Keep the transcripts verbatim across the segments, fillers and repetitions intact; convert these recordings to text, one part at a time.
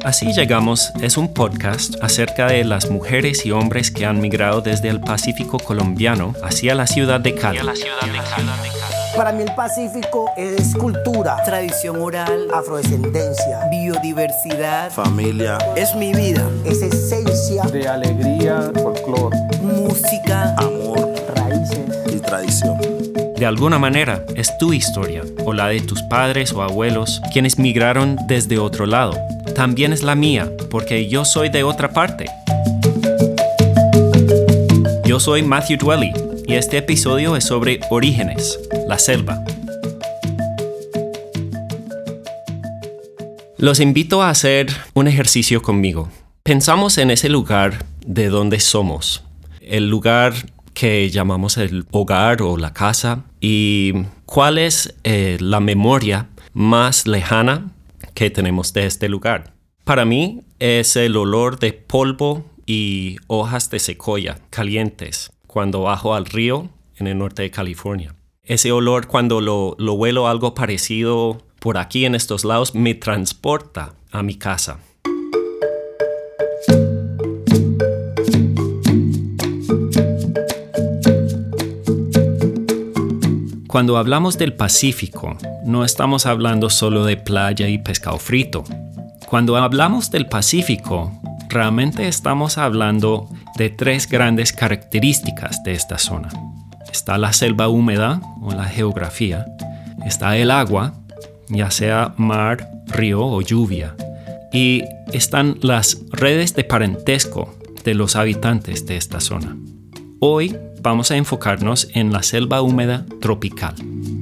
Así Llegamos es un podcast acerca de las mujeres y hombres que han migrado desde el Pacífico colombiano hacia la ciudad de Cali. Para mí el Pacífico es cultura, tradición oral, afrodescendencia, biodiversidad, familia, es mi vida, es esencia de alegría, folclore, música, amor, raíces y tradición. De alguna manera es tu historia o la de tus padres o abuelos quienes migraron desde otro lado. También es la mía, porque yo soy de otra parte. Yo soy Matthew Dwelly y este episodio es sobre orígenes, la selva. Los invito a hacer un ejercicio conmigo. Pensamos en ese lugar de donde somos, el lugar que llamamos el hogar o la casa, y cuál es eh, la memoria más lejana que tenemos de este lugar. Para mí es el olor de polvo y hojas de secoya calientes cuando bajo al río en el norte de California. Ese olor, cuando lo, lo huelo algo parecido por aquí en estos lados, me transporta a mi casa. Cuando hablamos del Pacífico, no estamos hablando solo de playa y pescado frito. Cuando hablamos del Pacífico, realmente estamos hablando de tres grandes características de esta zona. Está la selva húmeda o la geografía, está el agua, ya sea mar, río o lluvia, y están las redes de parentesco de los habitantes de esta zona. Hoy vamos a enfocarnos en la selva húmeda tropical.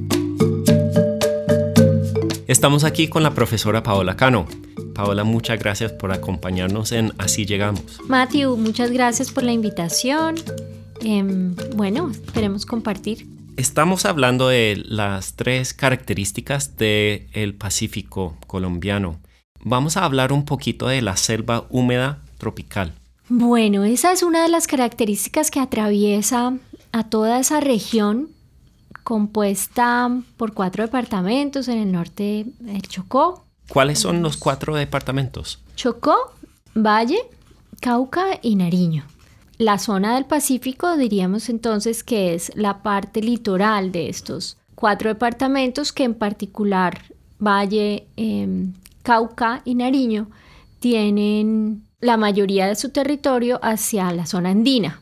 Estamos aquí con la profesora Paola Cano. Paola, muchas gracias por acompañarnos en Así Llegamos. Matthew, muchas gracias por la invitación. Eh, bueno, esperemos compartir. Estamos hablando de las tres características del Pacífico colombiano. Vamos a hablar un poquito de la selva húmeda tropical. Bueno, esa es una de las características que atraviesa a toda esa región compuesta por cuatro departamentos en el norte del Chocó. ¿Cuáles son los cuatro departamentos? Chocó, Valle, Cauca y Nariño. La zona del Pacífico diríamos entonces que es la parte litoral de estos cuatro departamentos, que en particular Valle, eh, Cauca y Nariño tienen la mayoría de su territorio hacia la zona andina.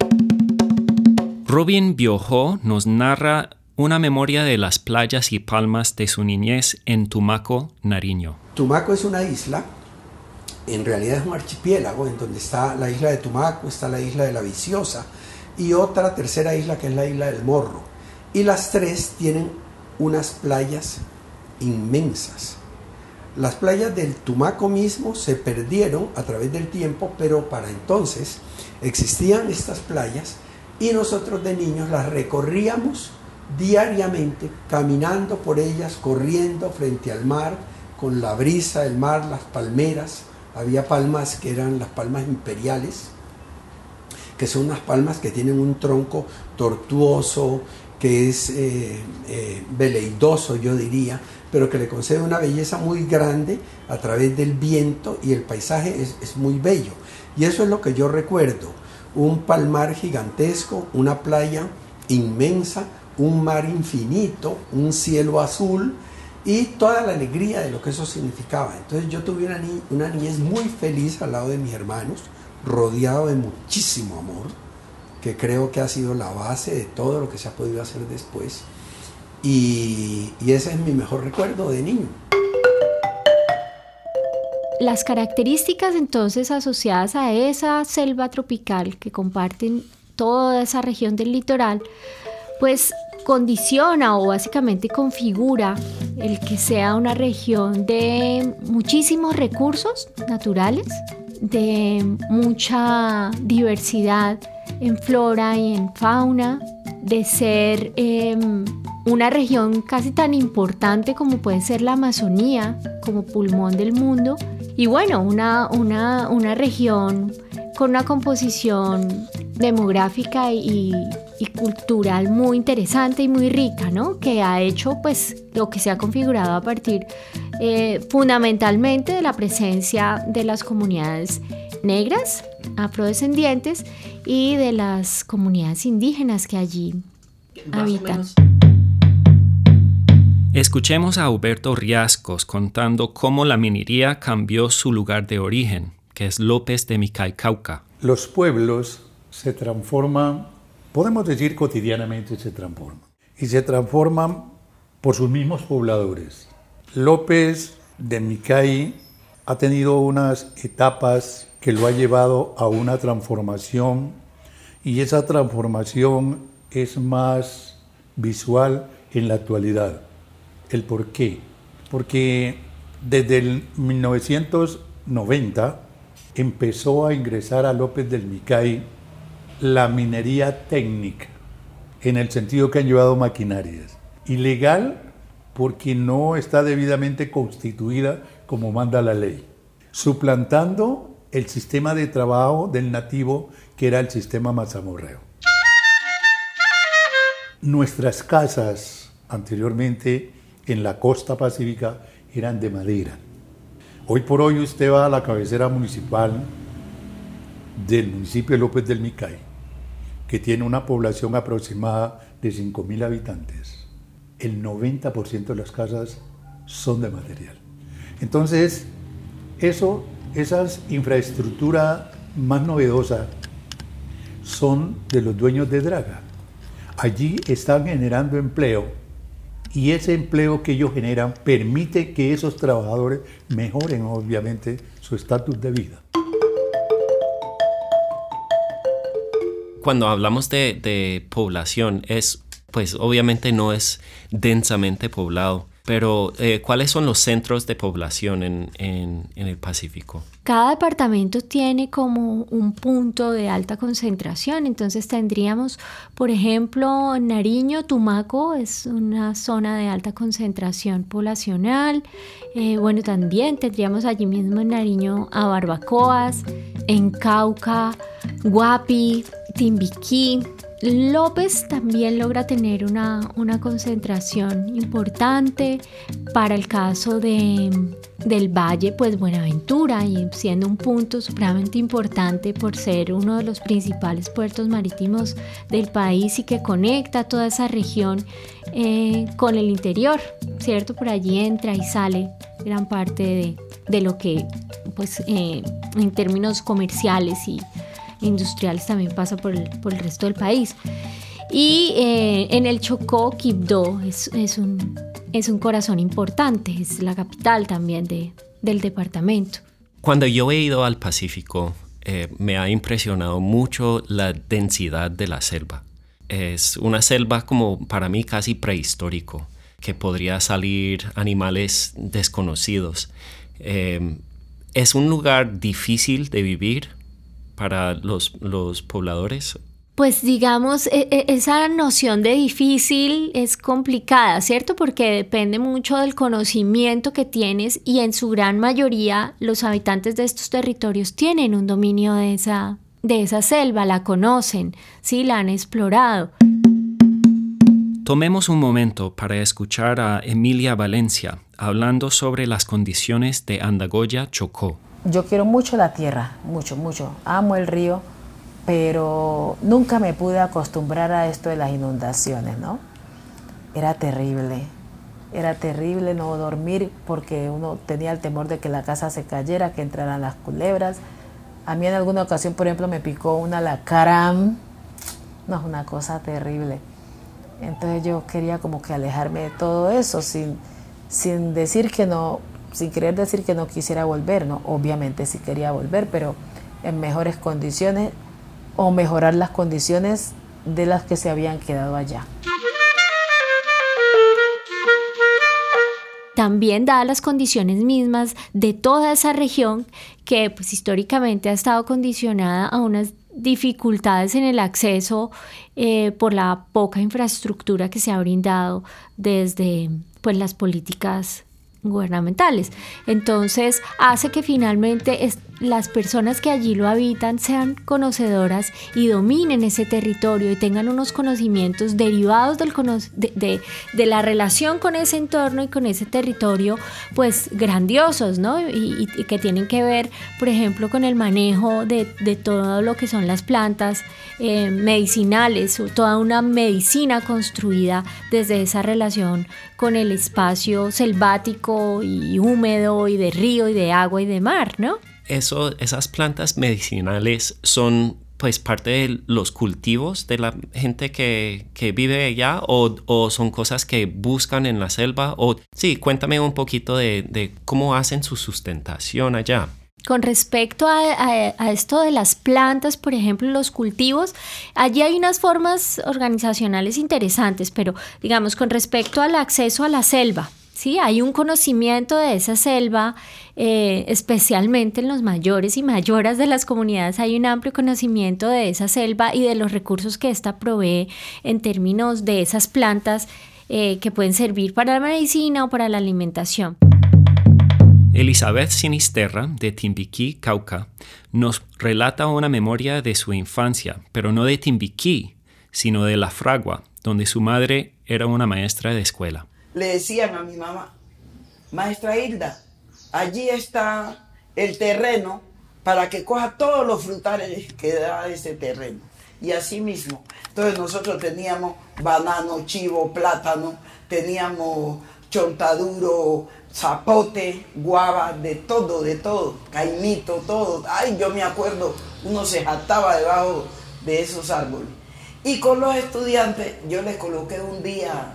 Robin Biojó nos narra una memoria de las playas y palmas de su niñez en Tumaco, Nariño. Tumaco es una isla, en realidad es un archipiélago en donde está la isla de Tumaco, está la isla de La Viciosa y otra tercera isla que es la isla del Morro. Y las tres tienen unas playas inmensas. Las playas del Tumaco mismo se perdieron a través del tiempo, pero para entonces existían estas playas y nosotros de niños las recorríamos diariamente, caminando por ellas, corriendo frente al mar, con la brisa del mar, las palmeras. Había palmas que eran las palmas imperiales, que son unas palmas que tienen un tronco tortuoso, que es eh, eh, veleidoso, yo diría, pero que le concede una belleza muy grande a través del viento, y el paisaje es, es muy bello. Y eso es lo que yo recuerdo: un palmar gigantesco, una playa inmensa, un mar infinito, un cielo azul y toda la alegría de lo que eso significaba. Entonces yo tuve una, ni- una niñez muy feliz al lado de mis hermanos, rodeado de muchísimo amor, que creo que ha sido la base de todo lo que se ha podido hacer después. Y, y ese es mi mejor recuerdo de niño. Las características entonces asociadas a esa selva tropical que comparten toda esa región del litoral, pues condiciona o básicamente configura el que sea una región de muchísimos recursos naturales, de mucha diversidad en flora y en fauna, de ser eh, una región casi tan importante como puede ser la Amazonía, como pulmón del mundo, y bueno, una, una, una región con una composición demográfica y y cultural muy interesante y muy rica, ¿no? Que ha hecho pues lo que se ha configurado a partir eh, fundamentalmente de la presencia de las comunidades negras, afrodescendientes y de las comunidades indígenas que allí habitan. Escuchemos a Huberto Riascos contando cómo la minería cambió su lugar de origen, que es López de Micay, Cauca. Los pueblos se transforman, podemos decir cotidianamente se transforman, y se transforman por sus mismos pobladores. López de Micay ha tenido unas etapas que lo ha llevado a una transformación, y esa transformación es más visual en la actualidad. ¿El por qué? Porque desde el mil novecientos noventa empezó a ingresar a López del Micay la minería técnica, en el sentido que han llevado maquinarias. Ilegal porque no está debidamente constituida como manda la ley, suplantando el sistema de trabajo del nativo, que era el sistema mazamorreo. Nuestras casas anteriormente en la costa pacífica eran de madera. Hoy por hoy usted va a la cabecera municipal del municipio de López del Micay, que tiene una población aproximada de cinco mil habitantes. El noventa por ciento de las casas son de material. Entonces, eso, esas infraestructuras más novedosas son de los dueños de Draga. Allí están generando empleo, y ese empleo que ellos generan permite que esos trabajadores mejoren obviamente su estatus de vida. Cuando hablamos de, de población, es, pues obviamente no es densamente poblado, pero eh, ¿cuáles son los centros de población en, en, en el Pacífico? Cada departamento tiene como un punto de alta concentración, entonces tendríamos, por ejemplo, Nariño, Tumaco es una zona de alta concentración poblacional. Eh, bueno, también tendríamos allí mismo en Nariño a Barbacoas, en Cauca, Guapi, Timbiquí. López también logra tener una, una concentración importante. Para el caso de, del Valle, pues Buenaventura, y siendo un punto supremamente importante por ser uno de los principales puertos marítimos del país y que conecta toda esa región eh, con el interior, ¿cierto? Por allí entra y sale gran parte de, de lo que, pues, eh, en términos comerciales y industriales también pasa por el, por el resto del país. Y eh, en el Chocó, Quibdó es, es, un, es un corazón importante, es la capital también de, del departamento. Cuando yo he ido al Pacífico, eh, me ha impresionado mucho la densidad de la selva. Es una selva como para mí casi prehistórico, que podría salir animales desconocidos. Eh, es un lugar difícil de vivir para los, los pobladores. Pues digamos, esa noción de difícil es complicada, ¿cierto? Porque depende mucho del conocimiento que tienes, y en su gran mayoría los habitantes de estos territorios tienen un dominio de esa, de esa selva, la conocen, ¿sí? La han explorado. Tomemos un momento para escuchar a Emilia Valencia hablando sobre las condiciones de Andagoya, Chocó. Yo quiero mucho la tierra, mucho, mucho. Amo el río, pero nunca me pude acostumbrar a esto de las inundaciones, ¿no? Era terrible, era terrible no dormir porque uno tenía el temor de que la casa se cayera, que entraran las culebras. A mí en alguna ocasión, por ejemplo, me picó un alacrán. No, es una cosa terrible. Entonces yo quería como que alejarme de todo eso, sin, sin decir que no, sin querer decir que no quisiera volver, ¿no? Obviamente sí quería volver, pero en mejores condiciones, o mejorar las condiciones de las que se habían quedado allá. También dadas las condiciones mismas de toda esa región que pues, históricamente ha estado condicionada a unas dificultades en el acceso eh, por la poca infraestructura que se ha brindado desde pues, las políticas gubernamentales. Entonces hace que finalmente es, las personas que allí lo habitan sean conocedoras y dominen ese territorio y tengan unos conocimientos derivados del cono- de, de, de la relación con ese entorno y con ese territorio, pues grandiosos, ¿no? Y, y, y que tienen que ver, por ejemplo, con el manejo de, de todo lo que son las plantas eh, medicinales, toda una medicina construida desde esa relación con el espacio selvático y húmedo y de río y de agua y de mar, ¿no? Eso, esas plantas medicinales son pues parte de los cultivos de la gente que, que vive allá o, o son cosas que buscan en la selva. O sí, cuéntame un poquito de, de cómo hacen su sustentación allá. Con respecto a, a, a esto de las plantas, por ejemplo, los cultivos, allí hay unas formas organizacionales interesantes, pero digamos, con respecto al acceso a la selva, ¿sí? Hay un conocimiento de esa selva, eh, especialmente en los mayores y mayoras de las comunidades, hay un amplio conocimiento de esa selva y de los recursos que ésta provee en términos de esas plantas eh, que pueden servir para la medicina o para la alimentación. Elizabeth Sinisterra, de Timbiquí, Cauca, nos relata una memoria de su infancia, pero no de Timbiquí, sino de La Fragua, donde su madre era una maestra de escuela. Le decían a mi mamá, maestra Hilda, allí está el terreno para que coja todos los frutales que da ese terreno. Y así mismo. Entonces nosotros teníamos banano, chivo, plátano, teníamos chontaduro, zapote, guava, de todo, de todo, caimito, todo. Ay, yo me acuerdo, uno se jactaba debajo de esos árboles. Y con los estudiantes yo les coloqué un día,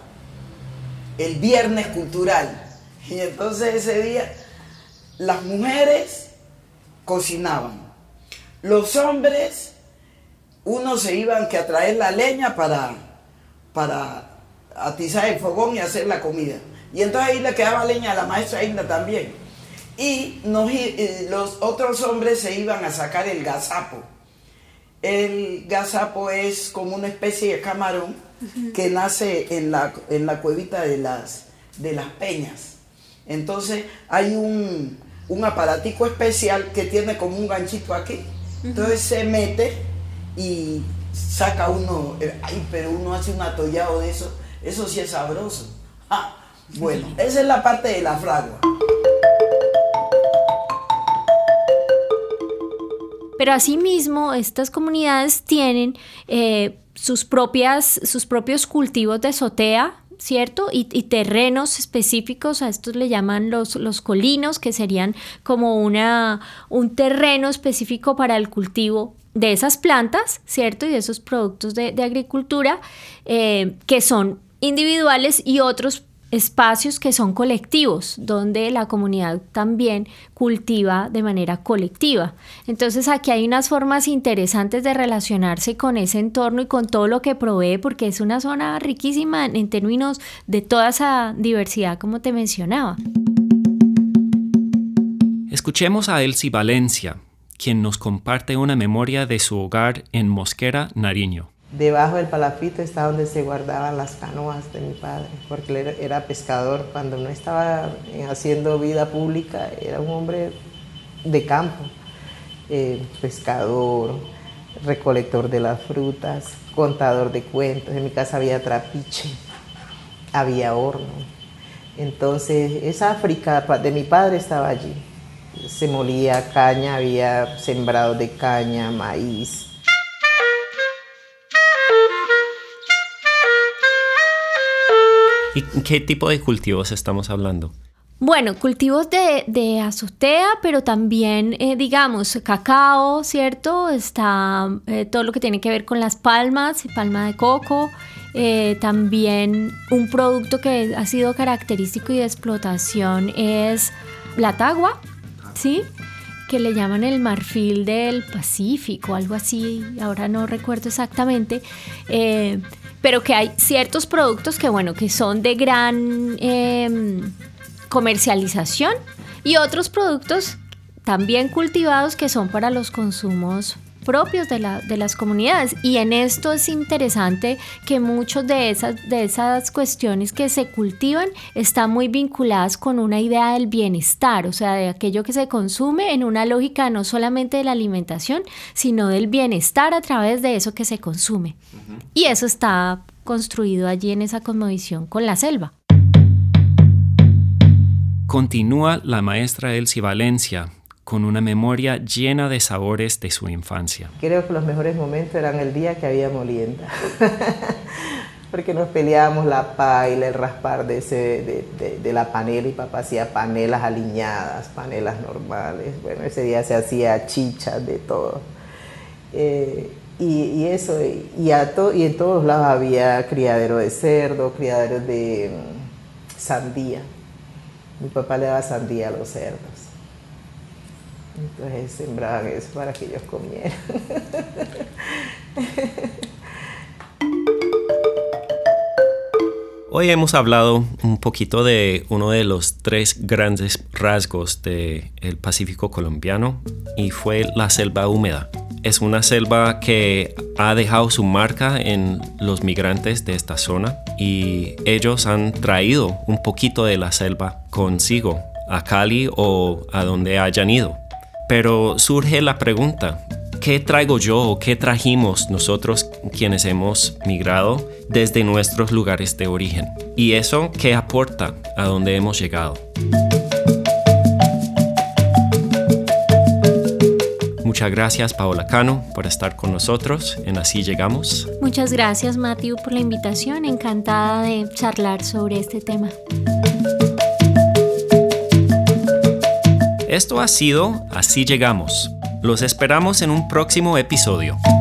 el viernes cultural. Y entonces ese día las mujeres cocinaban. Los hombres, unos se iban que a traer la leña para, para atizar el fogón y hacer la comida. Y entonces ahí le quedaba leña a la maestra Hilda también. Y nos, los otros hombres se iban a sacar el gazapo. El gazapo es como una especie de camarón uh-huh. que nace en la, en la cuevita de las, de las peñas. Entonces hay un, un aparatico especial que tiene como un ganchito aquí. Uh-huh. Entonces se mete y saca uno, ay, pero uno hace un atollado de eso. Eso sí es sabroso. Ah, bueno, esa es la parte de la fragua. Pero asimismo, estas comunidades tienen eh, sus, propias, sus propios cultivos de azotea, ¿cierto? Y, y terrenos específicos, a estos le llaman los, los colinos, que serían como una, un terreno específico para el cultivo de esas plantas, ¿cierto? Y de esos productos de, de agricultura, eh, que son individuales y otros espacios que son colectivos, donde la comunidad también cultiva de manera colectiva. Entonces aquí hay unas formas interesantes de relacionarse con ese entorno y con todo lo que provee, porque es una zona riquísima en términos de toda esa diversidad, como te mencionaba. Escuchemos a Elsie Valencia, quien nos comparte una memoria de su hogar en Mosquera, Nariño. Debajo del palafito está donde se guardaban las canoas de mi padre, porque él era pescador. Cuando no estaba haciendo vida pública, era un hombre de campo, eh, pescador, recolector de las frutas, contador de cuentos. En mi casa había trapiche, había horno. Entonces, esa África de mi padre estaba allí. Se molía caña, había sembrado de caña, maíz. ¿Y qué tipo de cultivos estamos hablando? Bueno, cultivos de, de azotea, pero también, eh, digamos, cacao, ¿cierto? Está eh, todo lo que tiene que ver con las palmas, palma de coco. Eh, también un producto que ha sido característico y de explotación es la tagua, ¿sí? Que le llaman el marfil del Pacífico, algo así, ahora no recuerdo exactamente. Eh, pero que hay ciertos productos que, bueno, que son de gran eh, comercialización y otros productos también cultivados que son para los consumos propios de, la, de las comunidades. Y en esto es interesante que muchas de esas, de esas cuestiones que se cultivan están muy vinculadas con una idea del bienestar, o sea, de aquello que se consume en una lógica no solamente de la alimentación, sino del bienestar a través de eso que se consume. Uh-huh. Y eso está construido allí en esa cosmovisión con la selva. Continúa la maestra Elsie Valencia con una memoria llena de sabores de su infancia. Creo que los mejores momentos eran el día que había molienda, porque nos peleábamos la paila, el raspar de, ese, de, de, de la panela, y papá hacía panelas aliñadas, panelas normales. Bueno, ese día se hacía chicha, de todo. Eh, y, y eso, y, a to, y en todos lados había criadero de cerdo, criadero de um, sandía. Mi papá le daba sandía a los cerdos. Entonces sembraban eso para que ellos comieran. Hoy hemos hablado un poquito de uno de los tres grandes rasgos del Pacífico colombiano, y fue la selva húmeda. Es una selva que ha dejado su marca en los migrantes de esta zona, y ellos han traído un poquito de la selva consigo a Cali o a donde hayan ido. Pero surge la pregunta, ¿qué traigo yo o qué trajimos nosotros quienes hemos migrado desde nuestros lugares de origen? ¿Y eso qué aporta a donde hemos llegado? Muchas gracias, Paola Cano, por estar con nosotros en Así Llegamos. Muchas gracias, Matthew, por la invitación. Encantada de charlar sobre este tema. Esto ha sido Así Llegamos. Los esperamos en un próximo episodio.